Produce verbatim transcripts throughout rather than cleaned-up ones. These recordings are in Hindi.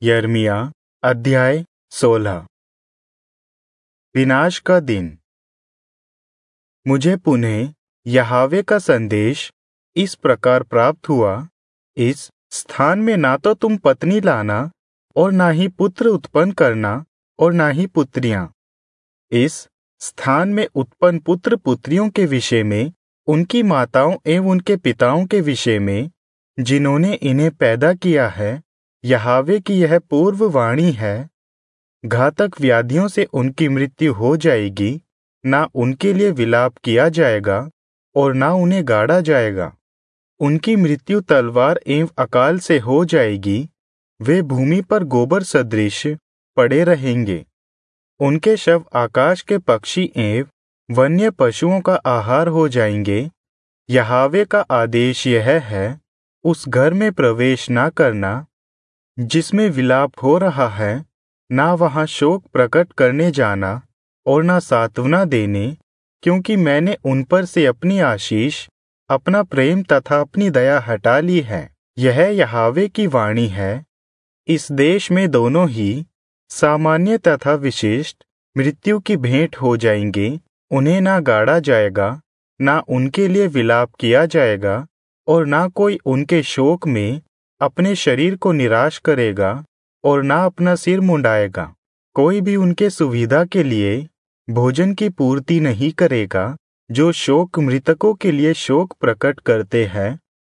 यिर्मयाह अध्याय सोलह। विनाश का दिन। मुझे पुनः यहोवा का संदेश इस प्रकार प्राप्त हुआ, इस स्थान में ना तो तुम पत्नी लाना और ना ही पुत्र उत्पन्न करना और ना ही पुत्रियां। इस स्थान में उत्पन्न पुत्र पुत्रियों के विषय में उनकी माताओं एवं उनके पिताओं के विषय में जिन्होंने इन्हें पैदा किया है, यहोवा की यह पूर्व वाणी है, घातक व्याधियों से उनकी मृत्यु हो जाएगी, ना उनके लिए विलाप किया जाएगा और ना उन्हें गाड़ा जाएगा। उनकी मृत्यु तलवार एवं अकाल से हो जाएगी, वे भूमि पर गोबर सदृश पड़े रहेंगे। उनके शव आकाश के पक्षी एवं वन्य पशुओं का आहार हो जाएंगे। यहोवा का आदेश यह है, उस घर में प्रवेश ना करना जिसमें विलाप हो रहा है, ना वहाँ शोक प्रकट करने जाना और ना सांत्वना देने, क्योंकि मैंने उन पर से अपनी आशीष, अपना प्रेम तथा अपनी दया हटा ली है। यह यहोवा की वाणी है। इस देश में दोनों ही सामान्य तथा विशिष्ट मृत्यु की भेंट हो जाएंगे। उन्हें ना गाड़ा जाएगा, ना उनके लिए विलाप किया जाएगा और ना कोई उनके शोक में अपने शरीर को निराश करेगा और ना अपना सिर मुंडाएगा। कोई भी उनके सुविधा के लिए भोजन की पूर्ति नहीं करेगा जो शोक मृतकों के लिए शोक प्रकट करते हैं।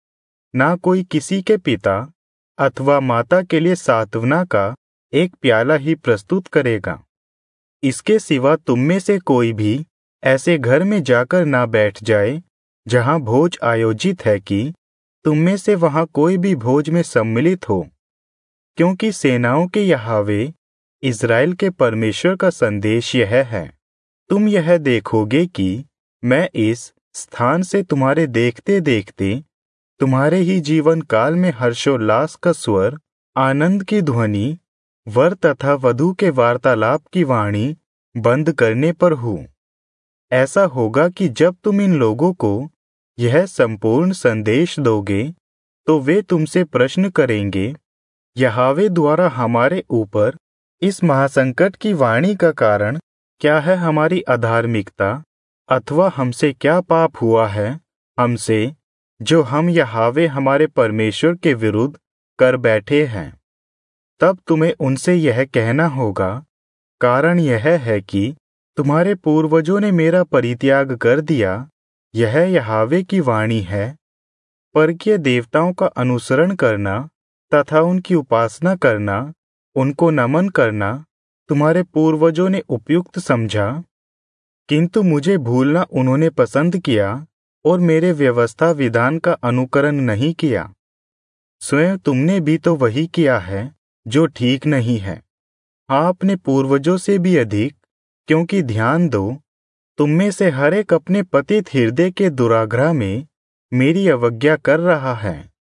ना कोई किसी के पिता अथवा माता के लिए सांत्वना का एक प्याला ही प्रस्तुत करेगा। इसके सिवा तुम में से कोई भी ऐसे घर में जाकर ना बैठ जाए जहां भोज आयोजित है कि तुम में से वहां कोई भी भोज में सम्मिलित हो, क्योंकि सेनाओं के यहोवा इज़राइल के परमेश्वर का संदेश यह है, तुम यह देखोगे कि मैं इस स्थान से तुम्हारे देखते देखते तुम्हारे ही जीवन काल में हर्षोल्लास का स्वर, आनंद की ध्वनि, वर तथा वधू के वार्तालाप की वाणी बंद करने पर हूँ। ऐसा होगा कि जब तुम इन लोगों को यह संपूर्ण संदेश दोगे, तो वे तुमसे प्रश्न करेंगे, यहोवा द्वारा हमारे ऊपर इस महासंकट की वाणी का कारण क्या है? हमारी अधार्मिकता अथवा हमसे क्या पाप हुआ है हमसे, जो हम यहोवा हमारे परमेश्वर के विरुद्ध कर बैठे हैं? तब तुम्हें उनसे यह कहना होगा, कारण यह है कि तुम्हारे पूर्वजों ने मेरा परित्याग कर दिया। यह यहोवा की वाणी है। परकीय देवताओं का अनुसरण करना तथा उनकी उपासना करना, उनको नमन करना तुम्हारे पूर्वजों ने उपयुक्त समझा, किंतु मुझे भूलना उन्होंने पसंद किया और मेरे व्यवस्था विधान का अनुकरण नहीं किया। स्वयं तुमने भी तो वही किया है जो ठीक नहीं है। हाँ, अपने पूर्वजों से भी अधिक, क्योंकि ध्यान दो, तुम में से हर एक अपने पतित हृदय के दुराग्रह में मेरी अवज्ञा कर रहा है।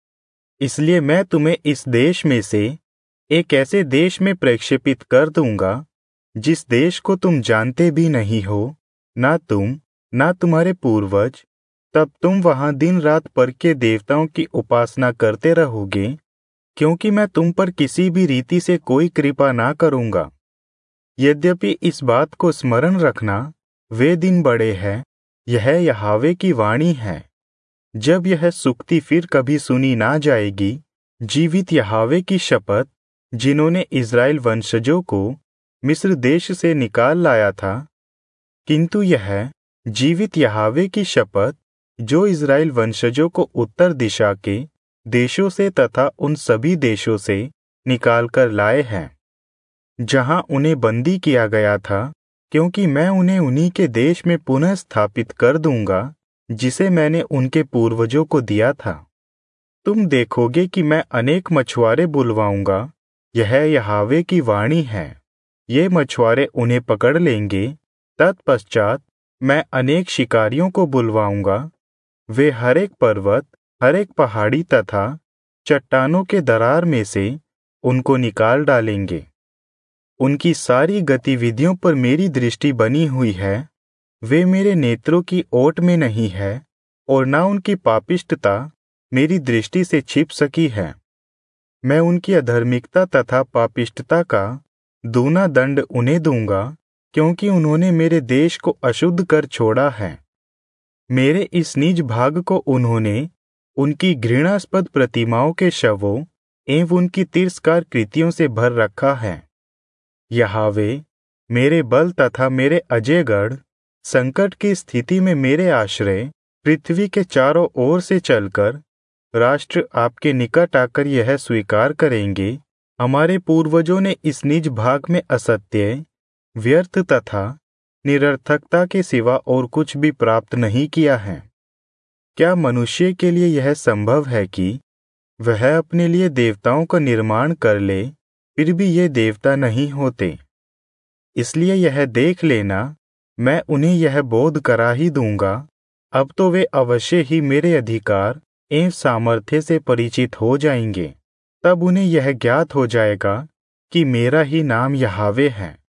इसलिए मैं तुम्हें इस देश में से एक ऐसे देश में प्रक्षेपित कर दूंगा जिस देश को तुम जानते भी नहीं हो, ना तुम ना तुम्हारे पूर्वज। तब तुम वहां दिन रात परकीय देवताओं की उपासना करते रहोगे, क्योंकि मैं तुम पर किसी भी रीति से कोई कृपा ना करूंगा। यद्यपि इस बात को स्मरण रखना, वे दिन बड़े हैं, यह यहोवा की वाणी है, जब यह सुक्ति फिर कभी सुनी ना जाएगी। जीवित यहोवा की शपथ, जिन्होंने इज़राइल वंशजों को मिस्र देश से निकाल लाया था, किंतु यह जीवित यहोवा की शपथ जो इज़राइल वंशजों को उत्तर दिशा के देशों से तथा उन सभी देशों से निकाल कर लाए हैं जहां उन्हें बंदी किया गया था, क्योंकि मैं उन्हें उन्हीं के देश में पुनः स्थापित कर दूंगा जिसे मैंने उनके पूर्वजों को दिया था। तुम देखोगे कि मैं अनेक मछुआरे बुलवाऊंगा। यह यहोवा की वाणी है। ये मछुआरे उन्हें पकड़ लेंगे। तत्पश्चात मैं अनेक शिकारियों को बुलवाऊंगा। वे हर एक पर्वत, हर एक पहाड़ी तथा चट्टानों के दरार में से उनको निकाल डालेंगे। उनकी सारी गतिविधियों पर मेरी दृष्टि बनी हुई है। वे मेरे नेत्रों की ओट में नहीं है और न उनकी पापिष्टता मेरी दृष्टि से छिप सकी है। मैं उनकी अधर्मिकता तथा पापिष्टता का दूना दंड उन्हें दूंगा, क्योंकि उन्होंने मेरे देश को अशुद्ध कर छोड़ा है। मेरे इस नीच भाग को उन्होंने उनकी घृणास्पद प्रतिमाओं के शवों एवं उनकी तिरस्कार कृतियों से भर रखा है। यहोवा मेरे बल तथा मेरे अजयगढ़, संकट की स्थिति में मेरे आश्रय, पृथ्वी के चारों ओर से चलकर राष्ट्र आपके निकट आकर यह स्वीकार करेंगे, हमारे पूर्वजों ने इस निज भाग में असत्य, व्यर्थ तथा निरर्थकता के सिवा और कुछ भी प्राप्त नहीं किया है। क्या मनुष्य के लिए यह संभव है कि वह अपने लिए देवताओं का निर्माण कर ले, फिर भी ये देवता नहीं होते? इसलिए यह देख लेना, मैं उन्हें यह बोध करा ही दूंगा। अब तो वे अवश्य ही मेरे अधिकार एवं सामर्थ्य से परिचित हो जाएंगे। तब उन्हें यह ज्ञात हो जाएगा कि मेरा ही नाम यहोवा है।